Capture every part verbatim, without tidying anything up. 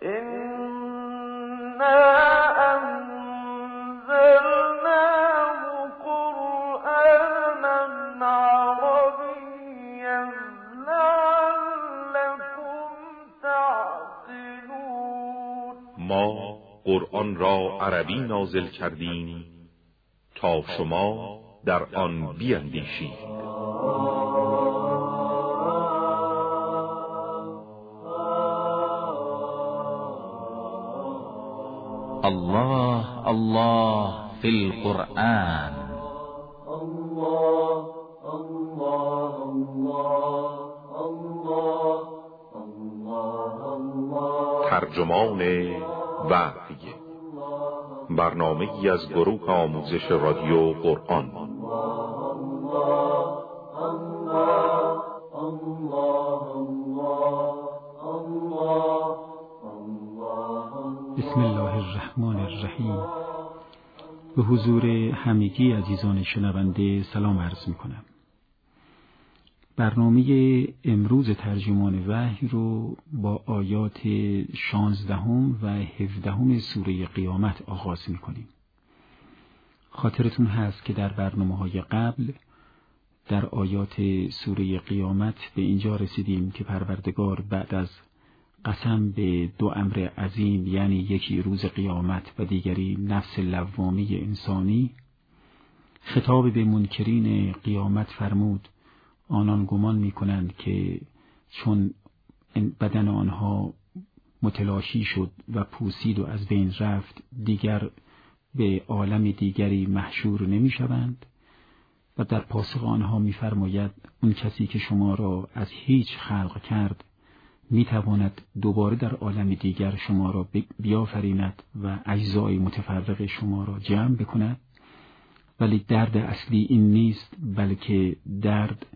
ما قرآن را عربی نازل کردیم تا شما در آن بیندیشید. الله الله فی القرآن. الله الله الله الله الله. ترجمان وحی، برنامه‌ای از گروه آموزش رادیو قرآن. بسم الله الرحمن الرحیم. به حضور همگی عزیزان شنونده سلام عرض می کنم. برنامه امروز ترجمان وحی رو با آیات شانزدهم و هفدهم سوره قیامت آغاز می کنیم. خاطرتون هست که در برنامه‌های قبل در آیات سوره قیامت به اینجا رسیدیم که پروردگار بعد از قسم به دو امر عظیم، یعنی یکی روز قیامت و دیگری نفس لوامی انسانی، خطاب به منکرین قیامت فرمود آنان گمان می کنند که چون بدن آنها متلاشی شد و پوسید و از بین رفت دیگر به عالم دیگری محشور نمی شوند. و در پاسخ آنها می فرماید اون کسی که شما را از هیچ خلق کرد می تواند دوباره در عالم دیگر شما را بیافریند و اجزای متفرق شما را جمع بکند. ولی درد اصلی این نیست، بلکه درد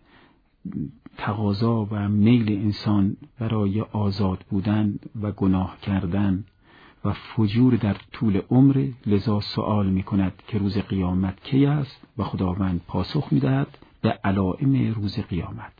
تقاضا و میل انسان برای آزاد بودن و گناه کردن و فجور در طول عمر. لذا سؤال می کند که روز قیامت کی است و خداوند پاسخ می دهد به علائم روز قیامت.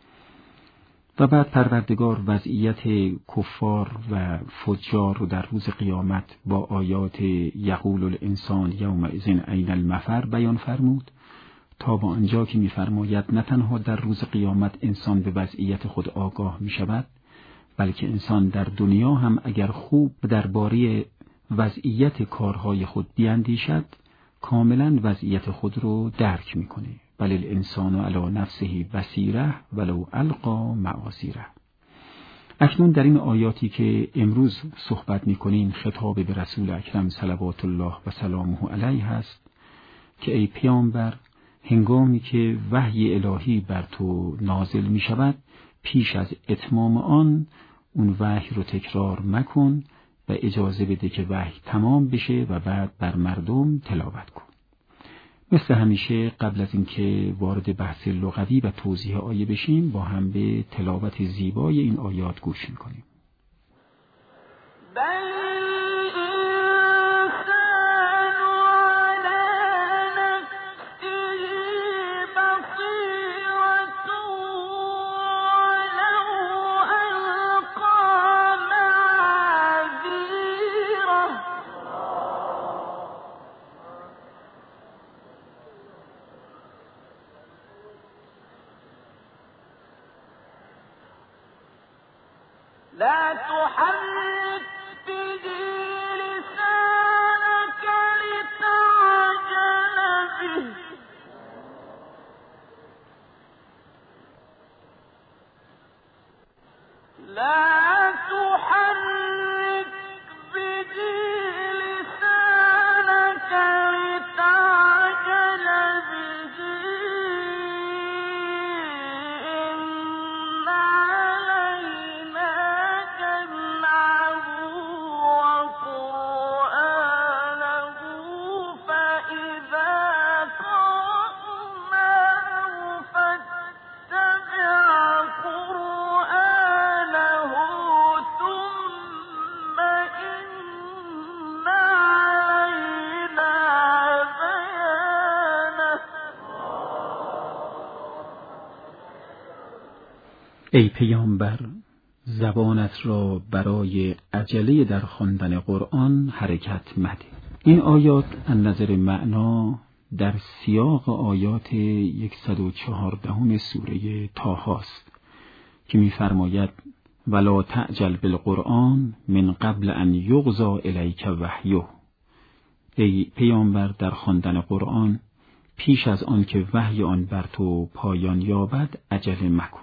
و بعد پروردگار وضعیت کفار و فجار رو در روز قیامت با آیات یقول الانسان یومئذ این المفر بیان فرمود، تا با آنجا که می‌فرماید نه تنها در روز قیامت انسان به وضعیت خود آگاه می‌شود، بلکه انسان در دنیا هم اگر خوب درباره وضعیت کارهای خود بیندیشد کاملا وضعیت خود رو درک می‌کنه. بل الانسان علی نفسه بصیره ولو القی معاذیره. اکنون در این آیاتی که امروز صحبت می‌کنیم خطاب به رسول اکرم صلوات الله و سلامه علیه است که ای پیامبر، هنگامی که وحی الهی بر تو نازل می شود پیش از اتمام آن اون وحی رو تکرار مکن و اجازه بده که وحی تمام بشه و بعد بر مردم تلاوت کن. مثل همیشه قبل از اینکه وارد بحث لغوی و توضیح آیه بشیم با هم به تلاوت زیبای این آیات گوش می‌کنیم. لا تحرك به لسانك لتعجل به لا تحرك به لسانك لتعجل به إن علينا ای پیامبر، زبانت را برای عجله در خواندن قرآن حرکت مده. این آیات از نظر معنا در سیاق آیات صد و چهارده سوره طه است که می‌فرماید ولا تعجل بالقرآن من قبل ان یقضی الیک وحیه. ای پیامبر، در خواندن قرآن پیش از آن که وحی آن بر تو پایان یابد عجله مکن.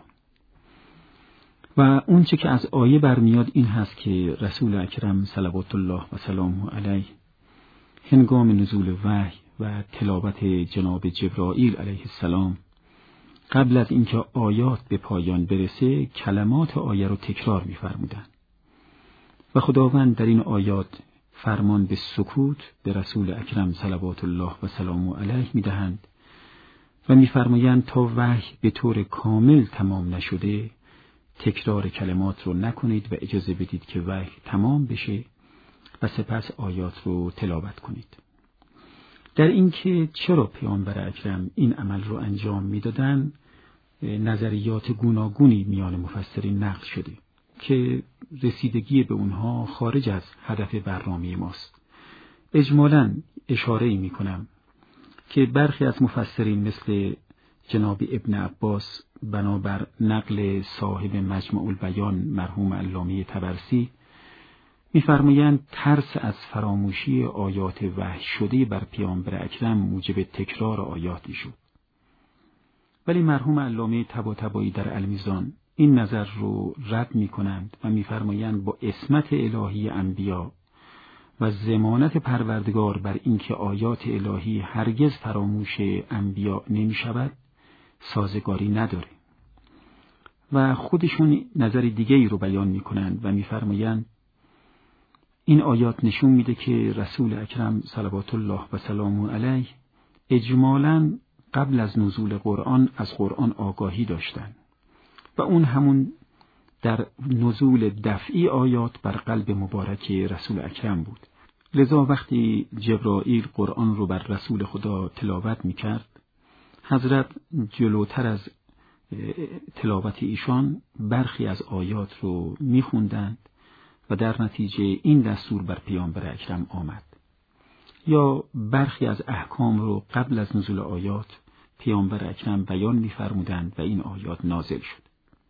و اون چه که از آیه برمیاد این هست که رسول اکرم صلوات الله و سلامه علیه هنگام نزول وحی و تلاوت جناب جبرائیل علیه السلام قبل از اینکه آیات به پایان برسه کلمات آیه رو تکرار می‌فرمودند و خداوند در این آیات فرمان به سکوت به رسول اکرم صلوات الله و سلامه علیه می‌دهند و می‌فرمایند تا وحی به طور کامل تمام نشده تکرار کلمات رو نکنید و اجازه بدید که وحی تمام بشه و سپس آیات رو تلاوت کنید. در اینکه چرا پیامبر اکرم این عمل رو انجام میدادن نظریات گوناگونی میان مفسرین نقل شده که رسیدگی به اونها خارج از هدف برنامه ماست. اجمالاً اشاره‌ای میکنم که برخی از مفسرین مثل جناب ابن عباس بنابر نقل صاحب مجمع البیان مرحوم علامه طبرسی می‌فرمایند ترس از فراموشی آیات وحی شده بر پیامبر اکرم موجب تکرار آیاتی شد. ولی مرحوم علامه طباطبایی در المیزان این نظر رو رد می‌کنند و می‌فرمایند با عصمت الهی انبیا و ضمانت پروردگار بر اینکه آیات الهی هرگز فراموش انبیا نمی‌شود سازگاری نداره. و خودشون نظر دیگه‌ای رو بیان می‌کنند و می‌فرمایند این آیات نشون میده که رسول اکرم صلوات الله و سلامه علیه اجمالاً قبل از نزول قرآن از قرآن آگاهی داشتند و اون همون در نزول دفعی آیات بر قلب مبارک رسول اکرم بود. لذا وقتی جبرائیل قرآن رو بر رسول خدا تلاوت میکرد حضرت جلوتر از تلاوت ایشان برخی از آیات رو میخوندند و در نتیجه این دستور بر پیامبر اکرم آمد. یا برخی از احکام رو قبل از نزول آیات پیامبر اکرم بیان می‌فرمودند و این آیات نازل شد.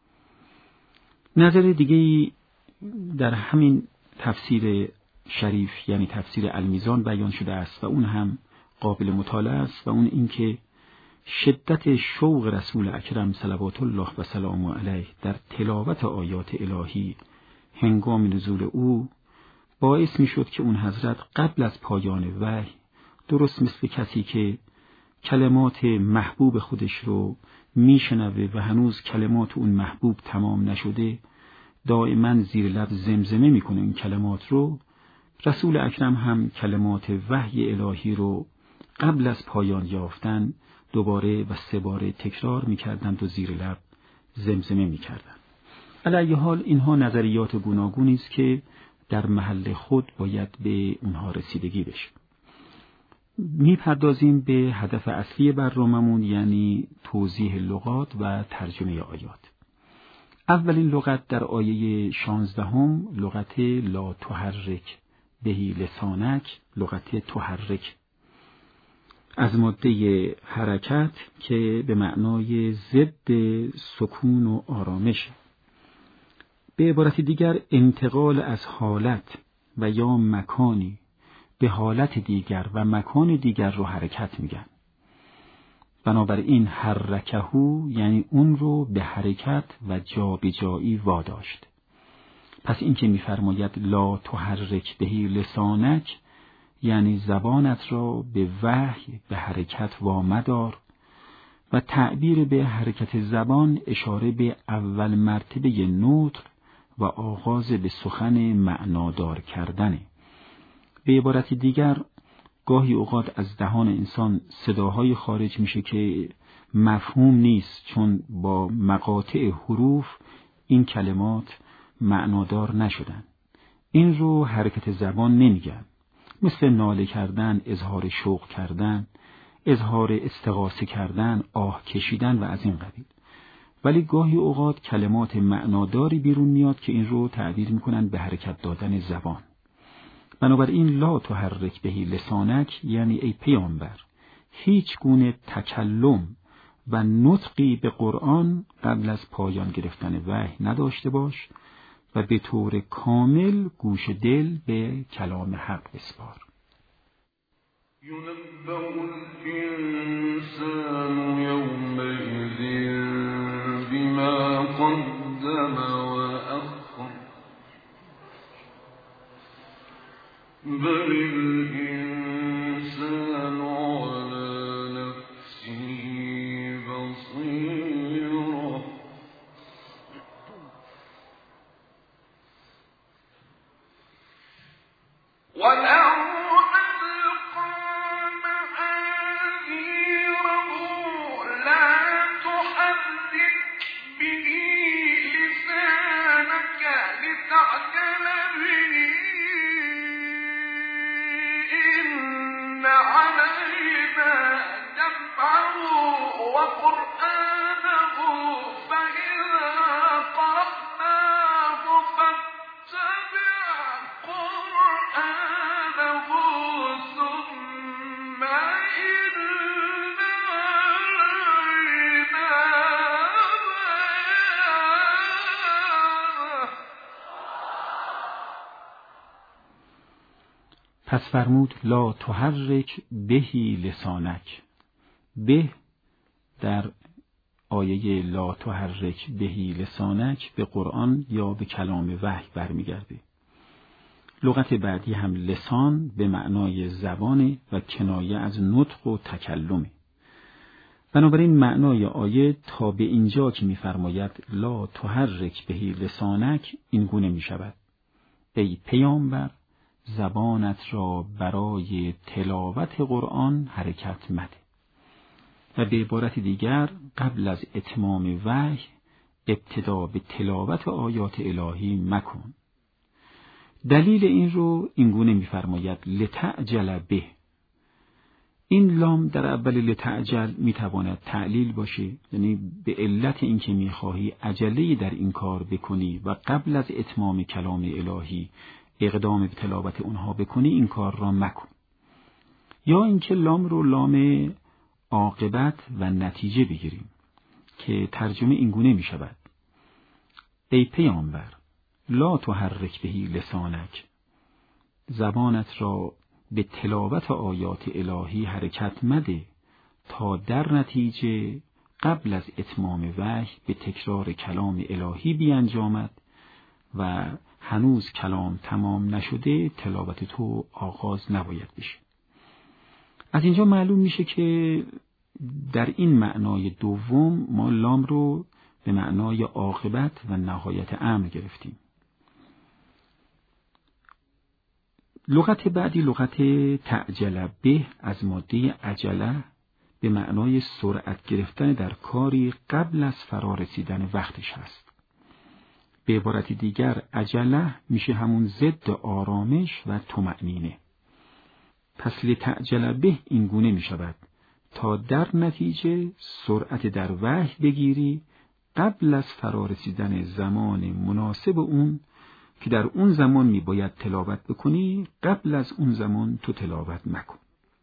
نظر دیگه‌ای در همین تفسیر شریف یعنی تفسیر المیزان بیان شده است و اون هم قابل مطالعه است و اون اینکه شدت شوق رسول اکرم صلوات الله و سلامه علیه در تلاوت آیات الهی هنگام نزول او باعث می شد که اون حضرت قبل از پایان وحی درست مثل کسی که کلمات محبوب خودش رو می شنوه و هنوز کلمات اون محبوب تمام نشده دائما زیر لب زمزمه می کنه این کلمات رو، رسول اکرم هم کلمات وحی الهی رو قبل از پایان یافتن دوباره و سه باره تکرار می کردند و زیر لب زمزمه می کردند. علی حال اینها نظریات گوناگونی است که در محل خود باید به اونها رسیدگی بشه. میپردازیم به هدف اصلی برنامه‌مون یعنی توضیح لغات و ترجمه آیات. اولین لغت در آیه شانزدهم لغت لا تحرک بهی لسانک، لغت تحرک از ماده حرکت که به معنای ضد سکون و آرامش. به عبارت دیگر انتقال از حالت و یا مکانی به حالت دیگر و مکان دیگر رو حرکت میگن. بنابراین حرکهو یعنی اون رو به حرکت و جابجایی واداشت. پس این که میفرماید لا تحرک بهی لسانک یعنی زبانت را به وحی به حرکت وامدار و تعبیر به حرکت زبان اشاره به اول مرتبه نطق و آغاز به سخن معنادار کردنه. به عبارت دیگر گاهی اوقات از دهان انسان صداهای خارج میشه که مفهوم نیست چون با مقاطع حروف این کلمات معنادار نشدن. این رو حرکت زبان نمیگن، مثل ناله کردن، اظهار شوق کردن، اظهار استغاثه کردن، آه کشیدن و از این قبیل. ولی گاهی اوقات کلمات معناداری بیرون میاد که این رو تعبیر میکنن به حرکت دادن زبان. بنابراین لا تحرک بهی لسانک یعنی ای پیامبر هیچ گونه تکلم و نطقی به قرآن قبل از پایان گرفتن وحی نداشته باش و به طور کامل گوش دل به کلام حق بسپار. ينبأ الإنسان يومئذ بما قدم وأخر بل الإنسان على نفسه بصيرة ولو پس فرمود لا تحرک بهی لسانک. به در آیه لا تحرک بهی لسانک به قرآن یا به کلام وحی برمیگرده. لغت بعدی هم لسان به معنای زبان و کنایه از نطق و تکلمه. بنابراین معنای آیه تا به اینجا که می‌فرماید لا تحرک بهی لسانک این گونه می‌شود: ای پیامبر زبانت را برای تلاوت قرآن حرکت مده. و به عبارت دیگر قبل از اتمام وحی ابتدا به تلاوت آیات الهی مکن. دلیل این رو اینگونه می‌فرماید لتعجل به. این لام در اول لتعجل میتواند تعلیل باشه، یعنی به علت اینکه میخواهی عجله در این کار بکنی و قبل از اتمام کلام الهی اقدام به تلاوت اونها بکنی، این کار را مکن. یا اینکه لام رو لام عاقبت و نتیجه بگیریم که ترجمه اینگونه می شود: ای پیامبر لا تحرک بهی لسانک، زبانت را به تلاوت آیات الهی حرکت مده تا در نتیجه قبل از اتمام وحی به تکرار کلام الهی بیانجامد و هنوز کلام تمام نشده تلاوت تو آغاز نباید بشه. از اینجا معلوم میشه که در این معنای دوم ما لام رو به معنای عاقبت و نهایت امر گرفتیم. لغت بعدی لغت تعجل به از ماده عجله به معنای سرعت گرفتن در کاری قبل از فرا رسیدن وقتش هست. به عبارت دیگر عجله میشه همون ضد آرامش و طمأنینه. پس لتعجل به این گونه می شود تا در نتیجه سرعت در وحی بگیری قبل از فرا رسیدن زمان مناسب اون که در اون زمان می باید تلاوت بکنی، قبل از اون زمان تو تلاوت مکن.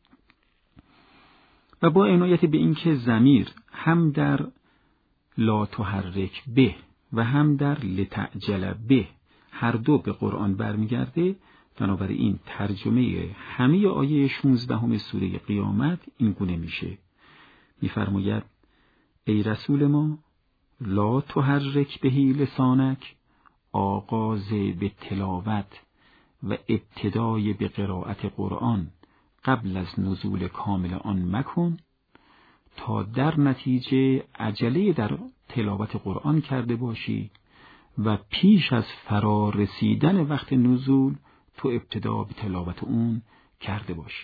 و با عنایت به اینکه ضمیر هم در لا تحرک به و هم در لتعجل به هر دو به قرآن برمیگرده، بنابراین ترجمه همه آیه شانزدهم سوره قیامت این گونه میشه. میفرماید ای رسول ما لا تحرک بهی لسانک، آغاز به تلاوت و ابتدای به قرائت قرآن قبل از نزول کامل آن مکن تا در نتیجه عجله در تلاوت قرآن کرده باشی و پیش از فرا رسیدن وقت نزول تو ابتدا به تلاوت اون کرده باشی.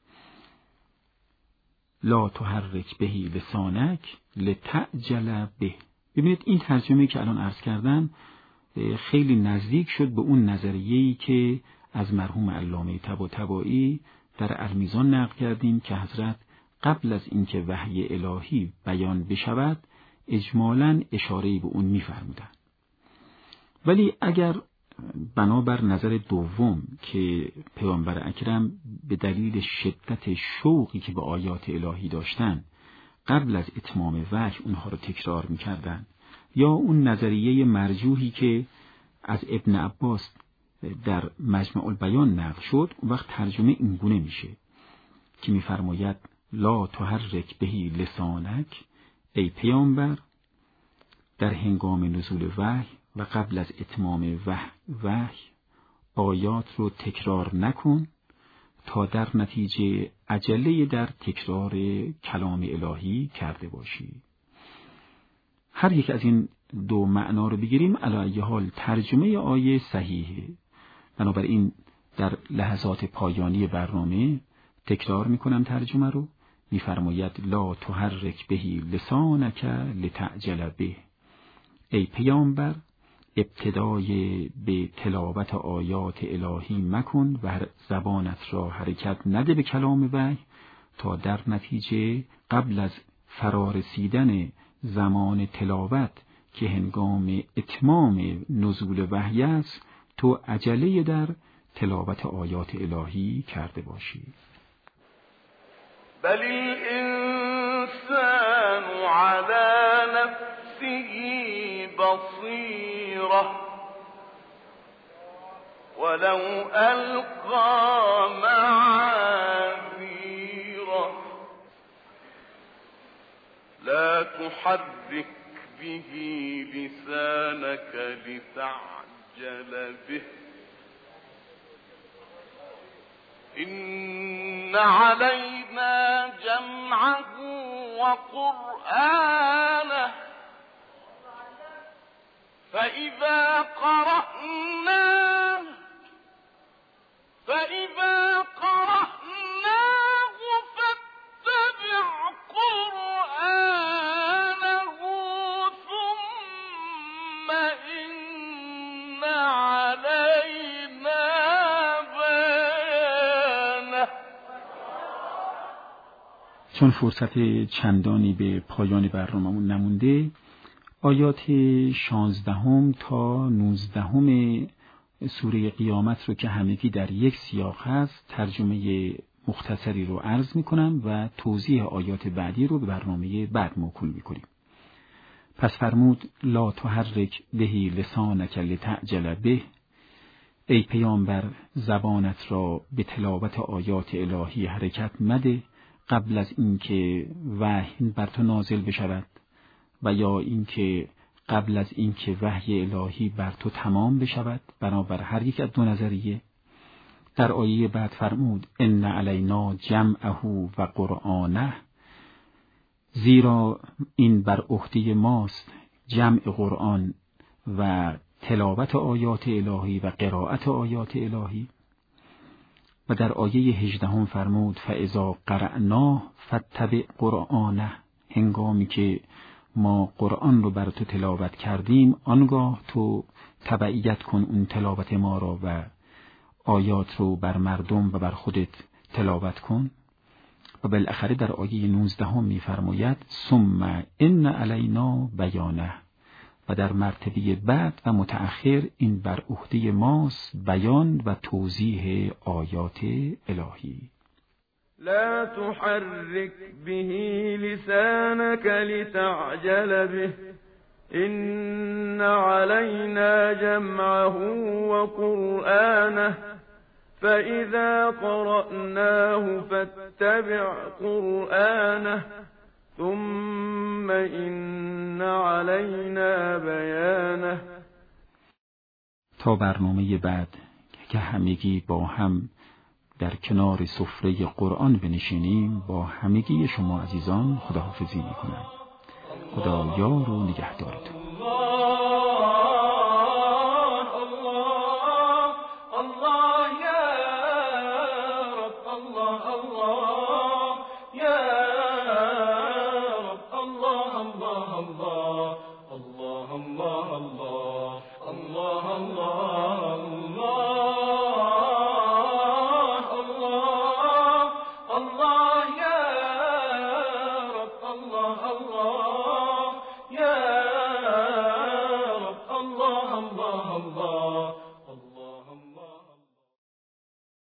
لا تحرک بهی لسانک لتعجل به. ببینید این ترجمه که الان عرض کردم خیلی نزدیک شد به اون نظریه‌ای که از مرحوم علامه طباطبایی در المیزان نقل کردیم که حضرت قبل از اینکه وحی الهی بیان بشود اجمالاً اشاره به اون می‌فرمودن. ولی اگر بنابر نظر دوم که پیامبر اکرم به دلیل شدت شوقی که به آیات الهی داشتن قبل از اتمام وحی اونها رو تکرار می‌کردن، یا اون نظریه مرجوحی که از ابن عباس در مجمع البیان نقل شد، اون وقت ترجمه این گونه میشه که می‌فرماید لا تحرک بهی لسانک، ای پیامبر در هنگام نزول وحی و قبل از اتمام وحی, وحی آیات رو تکرار نکن تا در نتیجه عجله در تکرار کلام الهی کرده باشی. هر یک از این دو معنا رو بگیریم علی ای حال ترجمه آیه صحیحه. بنابراین در لحظات پایانی برنامه تکرار میکنم ترجمه رو. میفرماید لا تحرک بهی لسانک لتعجل به، ای پیامبر ابتدای به تلاوت آیات الهی مکن و زبانت را حرکت نده به کلام وحی تا در نتیجه قبل از فرارسیدن زمان تلاوت که هنگام اتمام نزول وحی است تو عجله در تلاوت آیات الهی کرده باشی. بل الانسان على نفسه بصيرة ولو ألقى معاذيره لا تحرك به لسانك لتعجل به إن علينا جمعه وقرآنه فإذا قرأناه فإذا قرأناه فاتبع قرآنه ثم إن علينا بيانه. چون فرصت چندانی به پایان برنامه‌مون نمونده، آیات شانزدهم تا نوزدهم سوره قیامت رو که همگی در یک سیاق هست ترجمه مختصری رو عرض میکنم و توضیح آیات بعدی رو به برنامه بعد موکول میکنیم. پس فرمود لا تحرک بهی لسانک لتعجل به، ای پیامبر زبانت را به تلاوت آیات الهی حرکت مده قبل از اینکه وحی بر تو نازل بشود و یا اینکه قبل از اینکه وحی الهی بر تو تمام بشود، بنابر هر یک از دو نظریه. در آیه بعد فرمود ان علینا جمعه و قرآنه، زیرا این بر عهده ماست جمع قرآن و تلاوت آیات الهی و قرائت آیات الهی. و در آیه هجدهم فرمود فاذا قرأناه فاتبع قرآنه، هنگامی که ما قرآن رو بر تو تلاوت کردیم آنگاه تو تبعیت کن اون تلاوت ما را و آیات رو بر مردم و بر خودت تلاوت کن. و بالاخره در آیه نوزدهم می‌فرماید ثم ان علینا بیانه، و در مرتبه بعد و متأخر این بر عهده ماست بیان و توضیح آیات الهی. لا تحرك به لسانك لتعجل به إن علينا جمعه وقرآنه فإذا قرأناه فاتبع قرآنه ثم إن علينا بيانه. تا برنامه بعد که همگی با هم در کنار سفره قرآن بنشینیم، با همگی شما عزیزان خداحافظی میکنم. خدا یار و نگهدارتون.